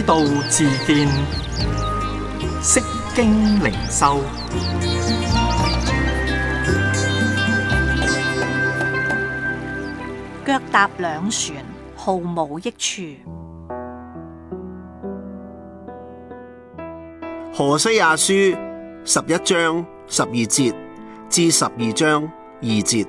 道自見，釋經靈修。 腳踏兩船，毫無益處。 何西阿書11章12節至12章2節。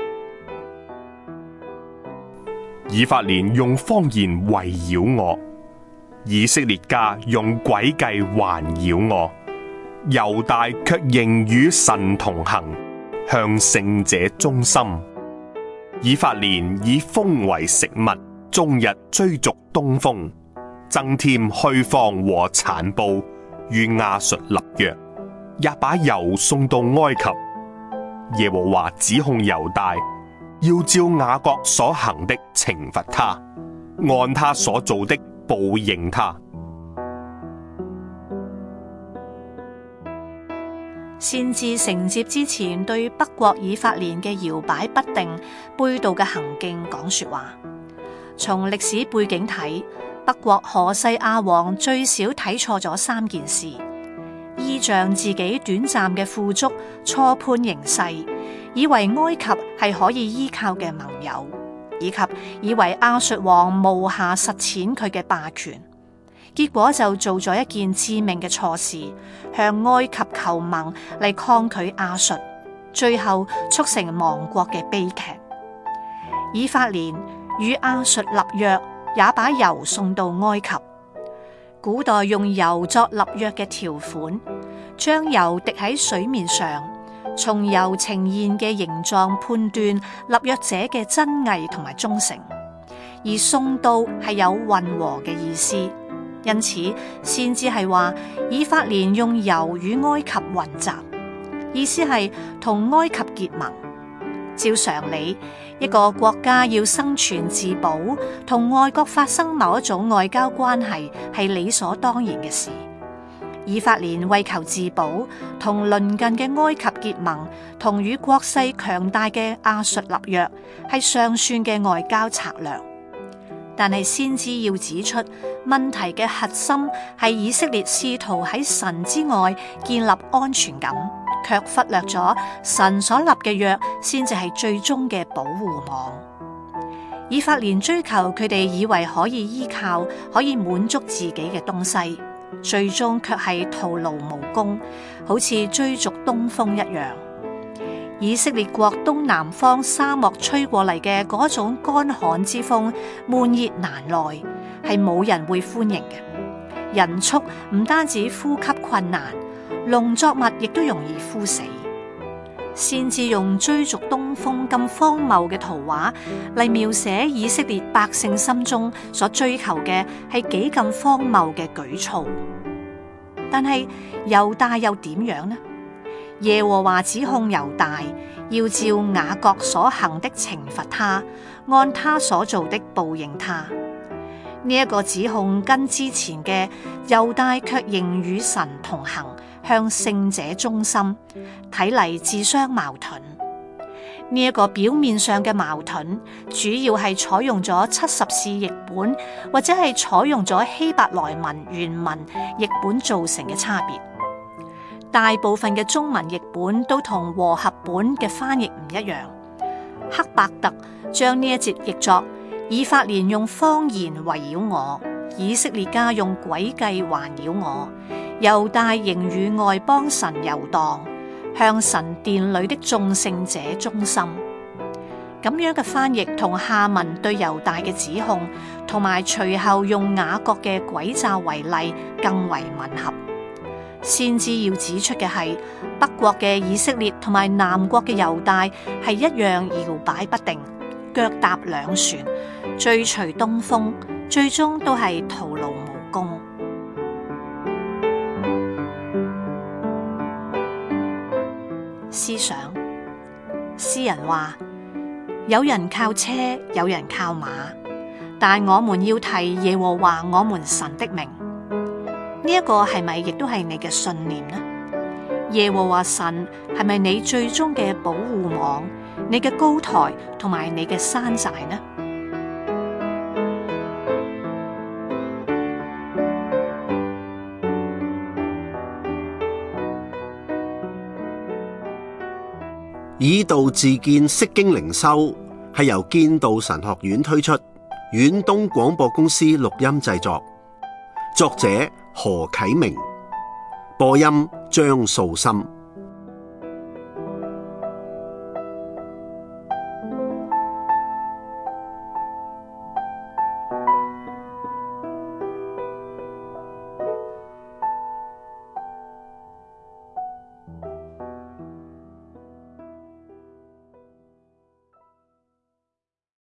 以法蓮用謊言圍繞我，以色列家用詭計環繞我，猶大卻仍與神同行，向聖者忠心。以法蓮以風為食物，終日追逐東風，增添虛謊和殘暴，與亞述立約，也把油送到埃及。耶和華指控猶大，要照雅各所行的懲罰他，按他所做的報應他。 先知承接之前對北國以法蓮嘅搖擺不定、背道嘅行徑講說話。從歷史背景睇，北國何西阿王最少睇錯咗3件事：依仗自己短暫嘅富足，錯判形勢，以為埃及係可以依靠嘅盟友，以及以為亞述王無暇實踐佢嘅霸權。結果就做咗一件致命嘅錯事，向埃及求盟嚟抗拒亞述，最後促成亡國嘅悲劇。以法蓮與亞述立約，也把油送到埃及。古代用油作立約嘅條款，將油滴喺水面上，從油呈現嘅形狀判斷立約者嘅真偽同埋忠誠，而送到係有混和嘅意思。因此，先知係話以法蓮用油與埃及混雜，意思係同埃及結盟。照常理，一個國家要生存自保，同外國發生某一種外交關係係理所當然嘅事。以法蓮為求自保，同鄰近嘅埃及結盟，同與國勢強大嘅亞述立約，係上算嘅外交策略。但係先知要指出，問題嘅核心係以色列試圖喺神之外建立安全感，卻忽略咗神所立嘅約先至係最終嘅保護網。以法蓮追求佢哋以為可以依靠、可以滿足自己嘅東西，最終卻係徒勞無功，好似追逐東風一樣。以色列國東南方沙漠吹過嚟嘅嗰種乾旱之風，悶熱難耐，係冇人會歡迎嘅。人畜唔單止呼吸困難，農作物亦都容易枯死。先至用追逐東風咁荒謬嘅圖畫嚟描寫以色列百姓心中所追求嘅係幾咁荒謬嘅舉措。但係猶大又點樣呢？耶和華指控猶大，要照雅各所行的懲罰他，按他所做的報應他。呢一個指控跟之前嘅猶大卻仍與神同行，向聖者忠心，睇嚟自相矛盾。呢一個表面上嘅矛盾，主要係採用咗70士譯本，或者係採用咗希伯來文原文譯本造成嘅差別。大部分嘅中文譯本都同和合本嘅翻譯唔一樣。黑伯特將呢一節譯作：以法蓮用謊言圍繞我，以色列家用詭計環繞我，猶大仍與外邦神遊蕩，向神殿裏的眾聖者忠心。咁樣嘅翻譯同下文對猶大嘅指控，同埋隨後用雅各嘅詭詐為例，更為吻合。先知要指出嘅係，北國嘅以色列同埋南國嘅猶大係一樣搖擺不定，腳踏兩船，追隨東風，最終都係徒勞無功。思想，詩人話：有人靠車，有人靠馬，但我們要提耶和華我們神的名。呢一個係咪亦都係你嘅信念呢？耶和華神係咪你最終嘅保護網、你嘅高台同埋你嘅山寨呢？ 以道自見釋經靈修係由建道神學院推出，遠東廣播公司錄音製作，作者何啟明，播音張素心。